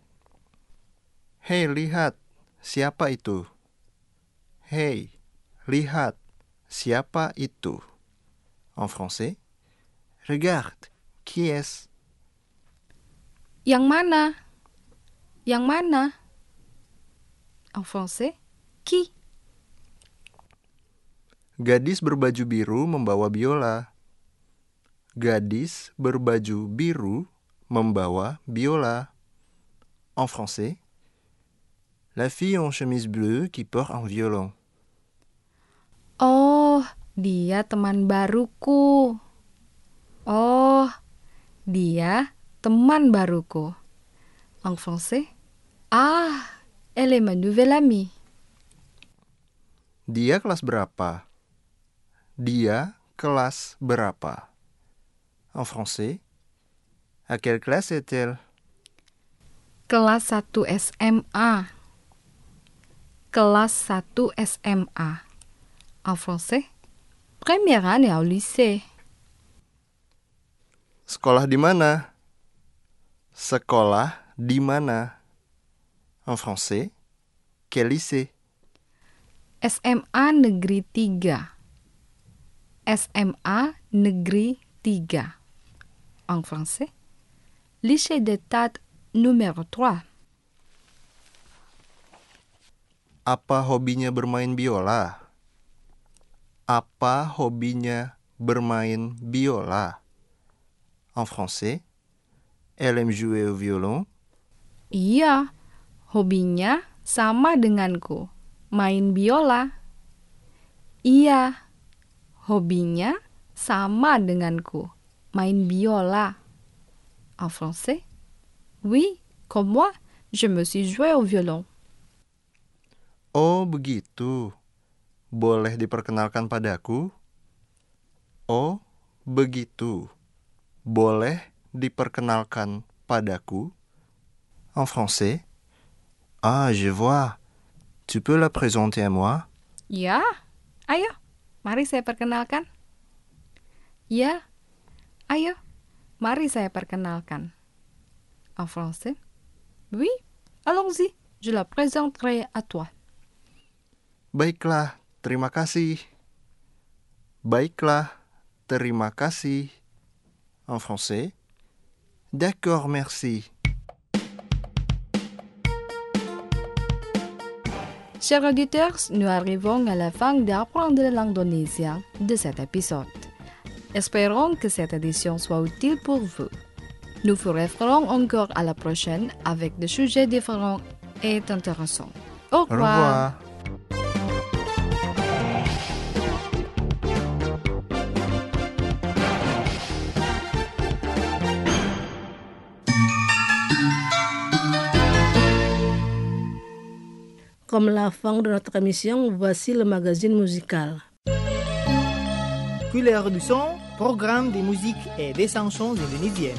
Hey, lihat, siapa itu? Hey, lihat, siapa itu? En français, regarde, qui est-ce? Yang mana? Yang mana? En français, qui? Gadis berbaju biru membawa biola. Gadis berbaju biru membawa biola. En français, la fille en chemise bleue qui porte un violon. Oh, dia teman baruku. Oh, dia teman baruku. En français, ah, elle est ma nouvelle amie. Dia kelas berapa? Dia kelas berapa? En français, à quelle classe est-elle? Kelas satu S M A. Kelas satu S M A. En français, première année au lycée. Sekolah di mana? Sekolah di mana? En français, quel lycée? S M A Negeri tiga. S M A Negeri tiga. En français, lycée d'état numéro trois. Apa hobinya bermain biola? Apa hobinya bermain biola? En français, elle aime jouer au violon. Iya, hobinya sama denganku, main biola. Iya, hobinya sama denganku, main biola. En français, oui, comme moi, je me suis joué au violon. Oh, begitu. Boleh diperkenalkan padaku? Oh, begitu. Boleh diperkenalkan padaku? En français, ah, je vois. Tu peux la présenter à moi? Ya, ayo, mari saya perkenalkan. Ya, ayo, mari saya perkenalkan. En français, oui, allons-y, je la présenterai à toi. Baiklah, terima kasih. Baiklah, terima kasih. En français, d'accord, merci. Chers auditeurs, nous arrivons à la fin d'apprendre l'indonésien de cet épisode. Espérons que cette édition soit utile pour vous. Nous vous referons encore à la prochaine avec des sujets différents et intéressants. Au revoir. Au revoir. Comme la fin de notre émission, voici le magazine musical. Couleur du son, programme de musique et des chansons indonésiennes.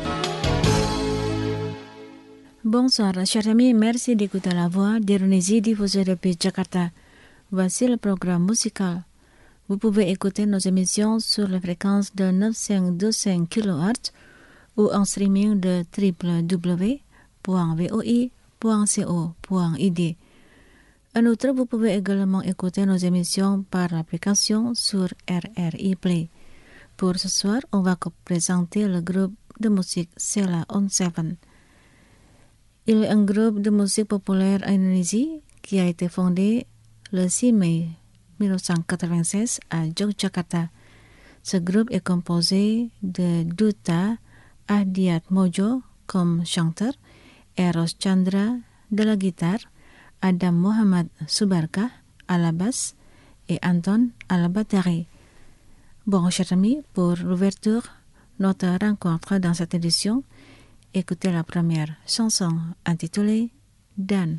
Bonsoir, chers amis, merci d'écouter la voix d'Indonésie diffusée depuis Jakarta. Voici le programme musical. Vous pouvez écouter nos émissions sur la fréquence de neuf cent vingt-cinq kilohertz ou en streaming de w w w point voi point co point i d. En outre, vous pouvez également écouter nos émissions par l'application sur R R I Play. Pour ce soir, on va présenter le groupe de musique Sheila on Seven. Il est un groupe de musique populaire en Indonésie qui a été fondé le six mai mille neuf cent quatre-vingt-seize à Yogyakarta. Ce groupe est composé de Duta Adiatmojo comme chanteur, Eros Chandra de la guitare, Adam Muhammad Subarkah à la basse et Anton à la batterie. Bon, chers amis, pour l'ouverture, notre rencontre dans cette édition, écoutez la première chanson intitulée Dan.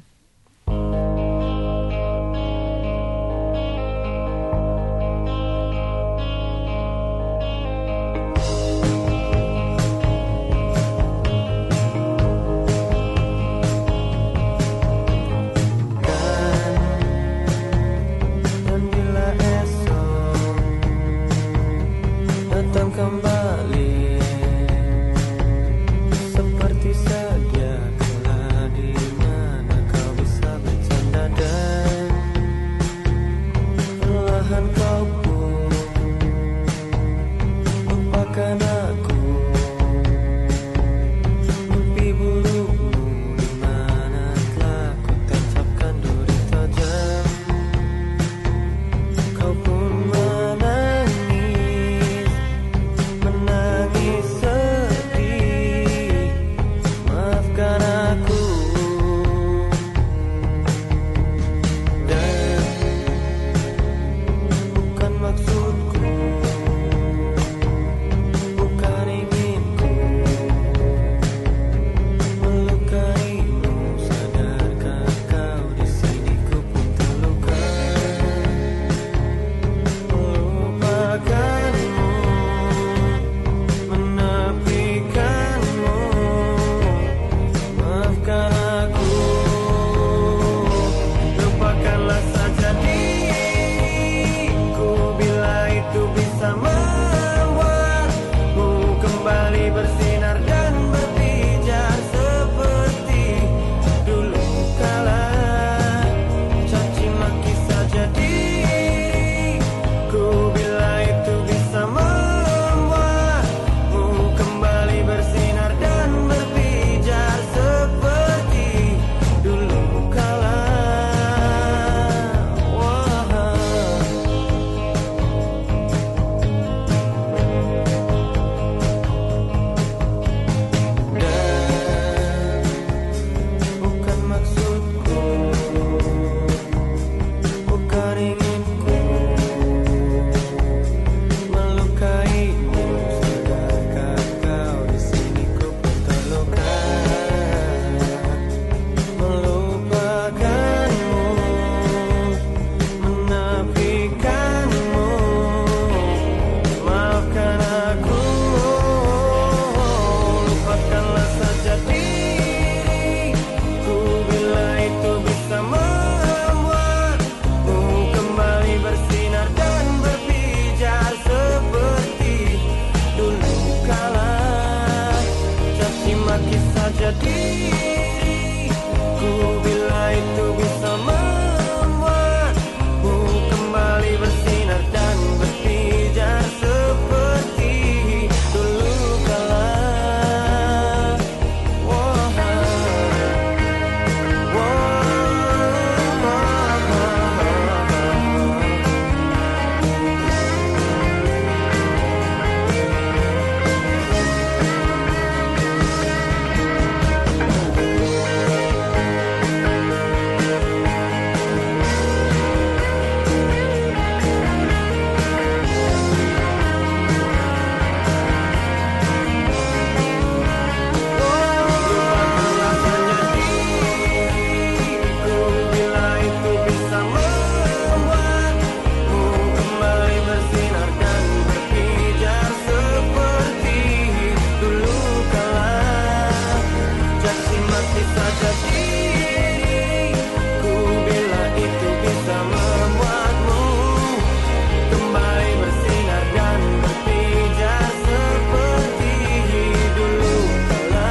sadar diri, ku bila itu bisa membuatmu kembali bersinar dan berpijar seperti dulu kala.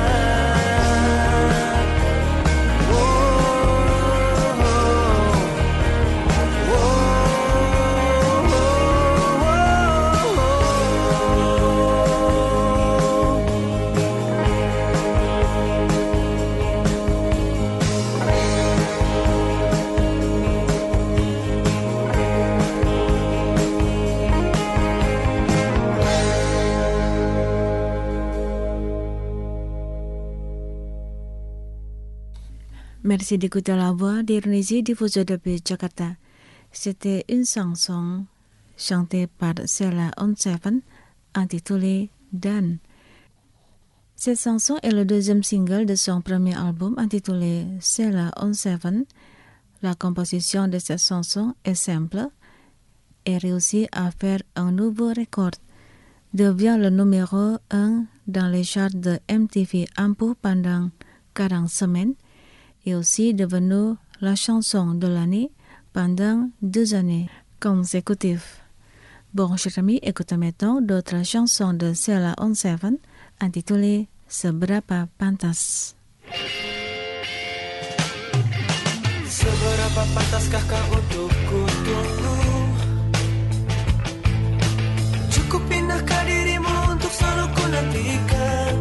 Oh, oh, oh, oh. Merci d'écouter la voix d'Ironisie diffusée depuis Jakarta. C'était une chanson chantée par Sheila on Seven intitulée Dan. Cette chanson est le deuxième single de son premier album intitulé Sheila on Seven. La composition de cette chanson est simple et réussit à faire un nouveau record. Devient le numéro un dans les charts de M T V Ampu pendant quarante semaines et aussi devenu la chanson de l'année pendant deux années consécutives. Bon, chers amis, écoutez maintenant d'autres chansons de Sheila on Seven intitulées Seberapa Pantas. Seberapa pantaskah kau untukku tunggu? Cukup pindahkah dirimu untuk selalu ku nantikan?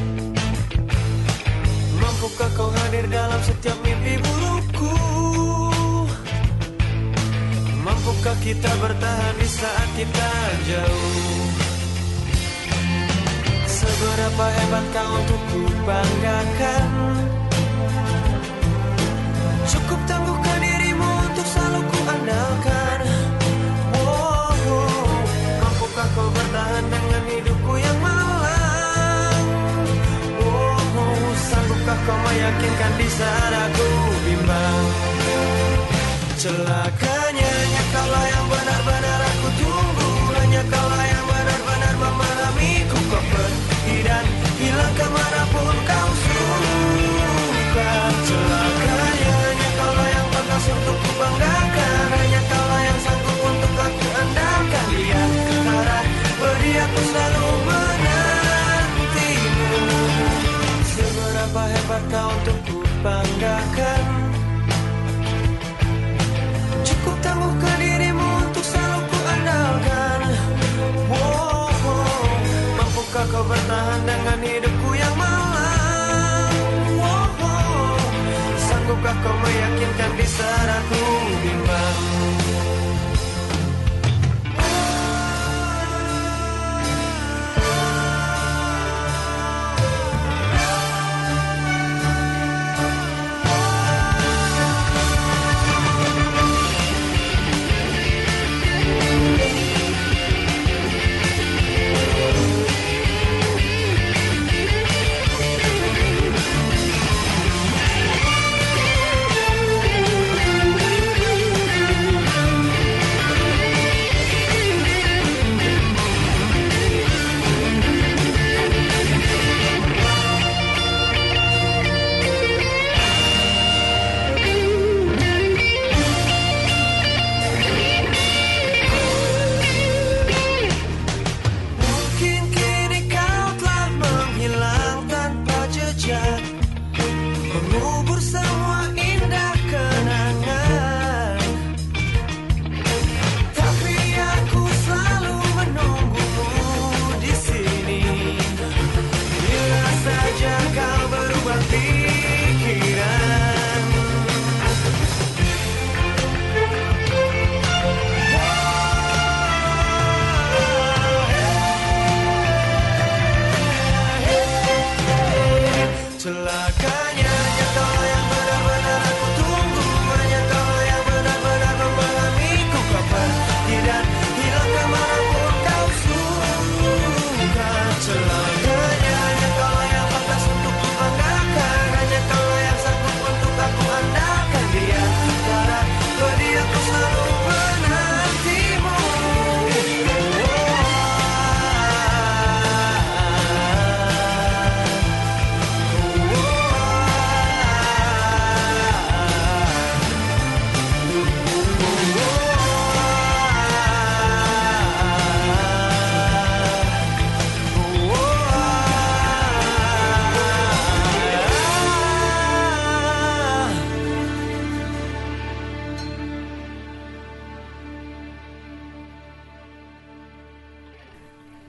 Mampukah kau hadir dalam setiap mimpi burukku? Mampukah kita bertahan di saat kita jauh? Seberapa hebat kau untuk ku banggakan? Cukup tangguhkah dirimu untuk selalu ku andalkan? Oh, oh, mampukah kau bertahan dengan hidupku yang malang? Oh, oh, sanggupkah kau meyakinkan di saat aku bimbang? Celakanya hanya kaulah yang benar-benar aku tunggu, hanya kaulah yang benar-benar memahamiku. Kau pergi dan hilang kemanapun kau suka. Celakanya hanya kaulah yang pantas untuk ku banggakan, hanya kaulah yang sanggup untuk aku andalkan. Di antara beri aku selalu menantimu. Seberapa hebat kau untuk ku banggakan? Cukup tangguhkah dirimu untuk selalu ku andalkan? Wow, wow. Mampukah kau bertahan dengan hidupku yang malang? Wow, wow. Sanggupkah kau meyakinkan di saat aku bimbang?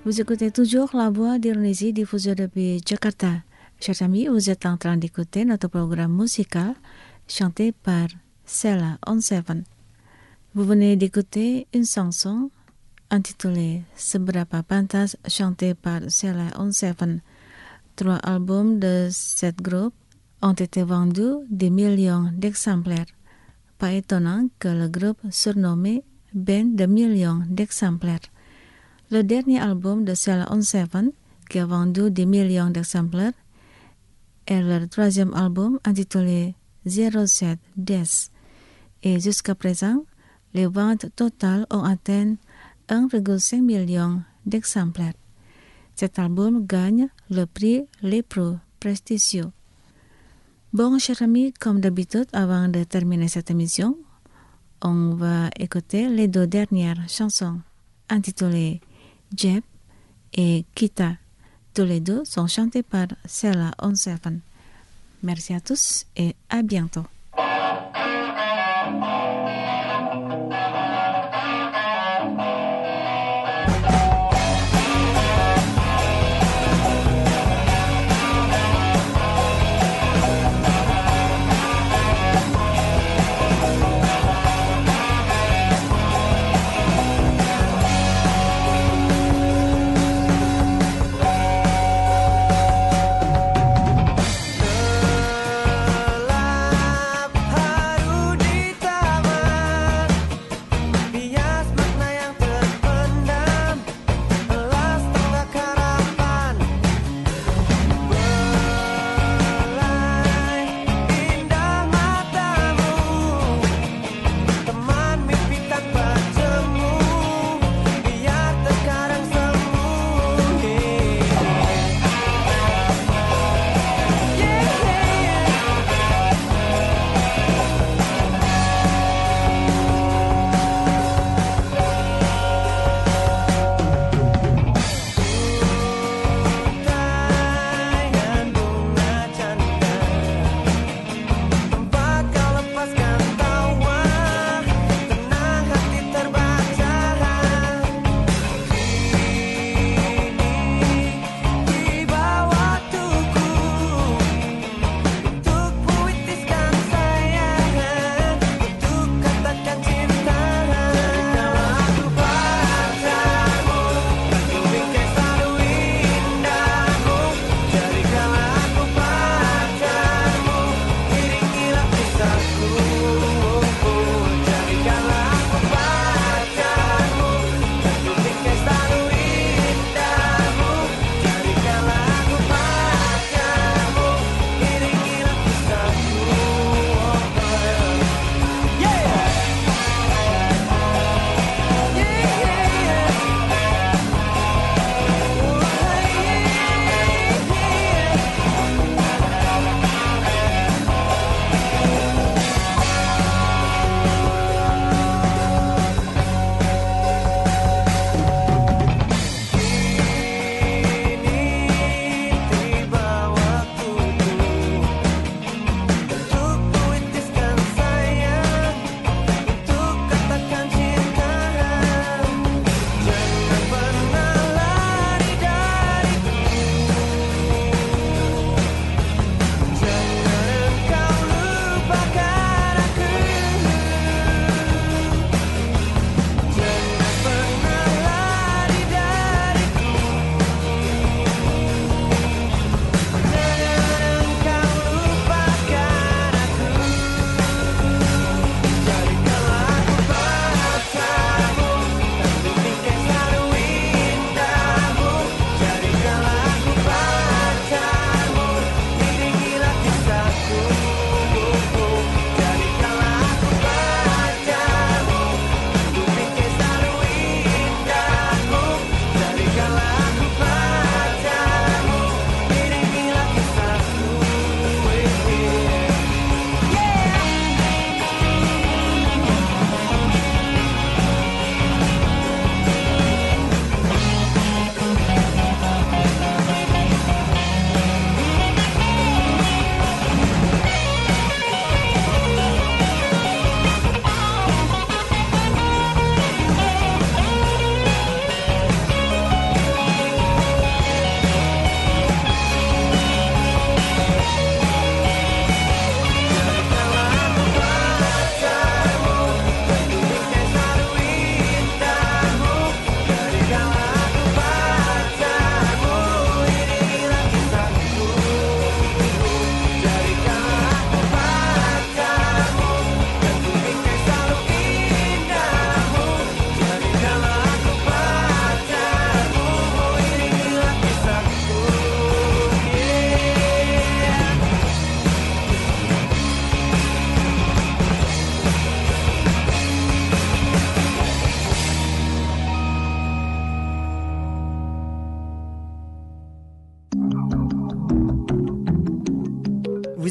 Vous écoutez toujours La Voix d'Indonésie diffusée depuis Jakarta. Chers amis, vous êtes en train d'écouter notre programme musical chanté par Sheila on Seven. Vous venez d'écouter une chanson intitulée Seberapa Pantas chantée par Sheila on Seven. Trois albums de cette groupe ont été vendus des millions d'exemplaires. Pas étonnant que le groupe surnommé Ben de millions d'exemplaires. Le dernier album de Sheila on Seven, qui a vendu des millions d'exemplaires, est leur troisième album intitulé zéro sept Days. Et jusqu'à présent, les ventes totales ont atteint un virgule cinq million d'exemplaires. Cet album gagne le prix les plus prestigieux. Bon, chers amis, comme d'habitude, avant de terminer cette émission, on va écouter les deux dernières chansons intitulées Jeb et Kita. Tous les deux sont chantés par Sheila on Seven. Merci à tous et à bientôt. Telah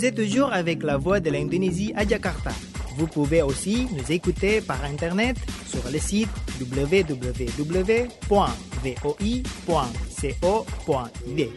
Vous êtes toujours avec la voix de l'Indonésie à Jakarta. Vous pouvez aussi nous écouter par Internet sur le site w w w point v o i point co point i d.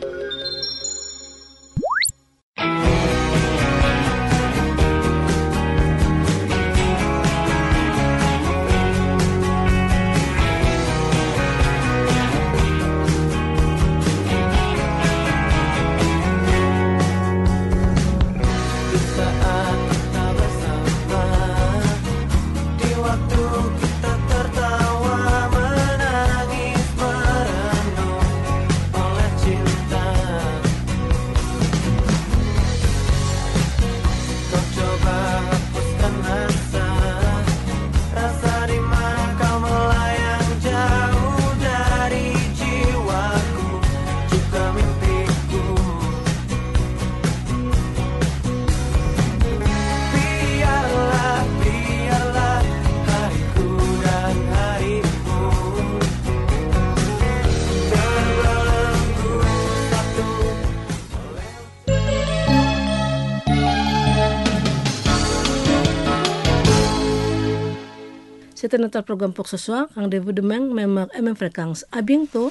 C'était notre programme pour ce soir. Rendez-vous demain, même heure et même fréquence. À bientôt.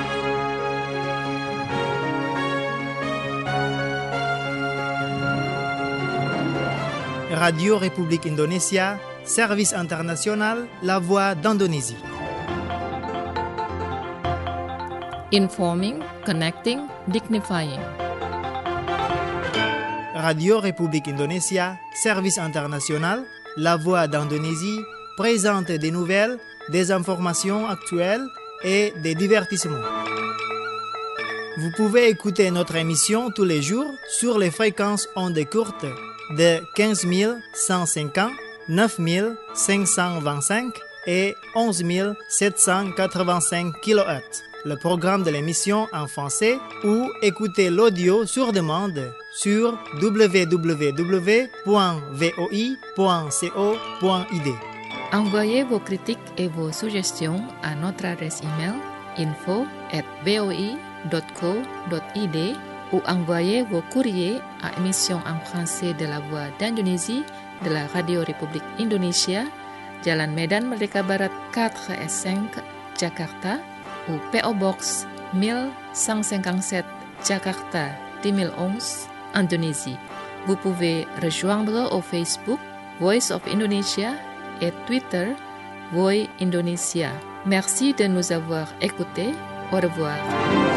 Radio République Indonésia, service international, la voix d'Indonésie. Informing, connecting, dignifying. Radio République Indonésia, service international, la voix d'Indonésie, présente des nouvelles, des informations actuelles et des divertissements. Vous pouvez écouter notre émission tous les jours sur les fréquences ondes courtes de quinze mille cent cinquante, neuf mille cinq cent vingt-cinq et onze mille sept cent quatre-vingt-cinq kilohertz. Le programme de l'émission en français ou écouter l'audio sur demande sur w w w point v o i point co point i d. Envoyez vos critiques et vos suggestions à notre adresse email info at v o i point co point i d ou envoyez vos courriers à émission en français de la Voix d'Indonésie de la Radio République Indonésia, Jalan Medan Merdeka Barat quatre S cinq, Jakarta, ou P O Box mille cent cinquante-sept, Jakarta deux mille onze, Indonésie. Vous pouvez rejoindre au Facebook Voice of Indonesia et Twitter Voi Indonesia. Merci de nous avoir écoutés. Au revoir.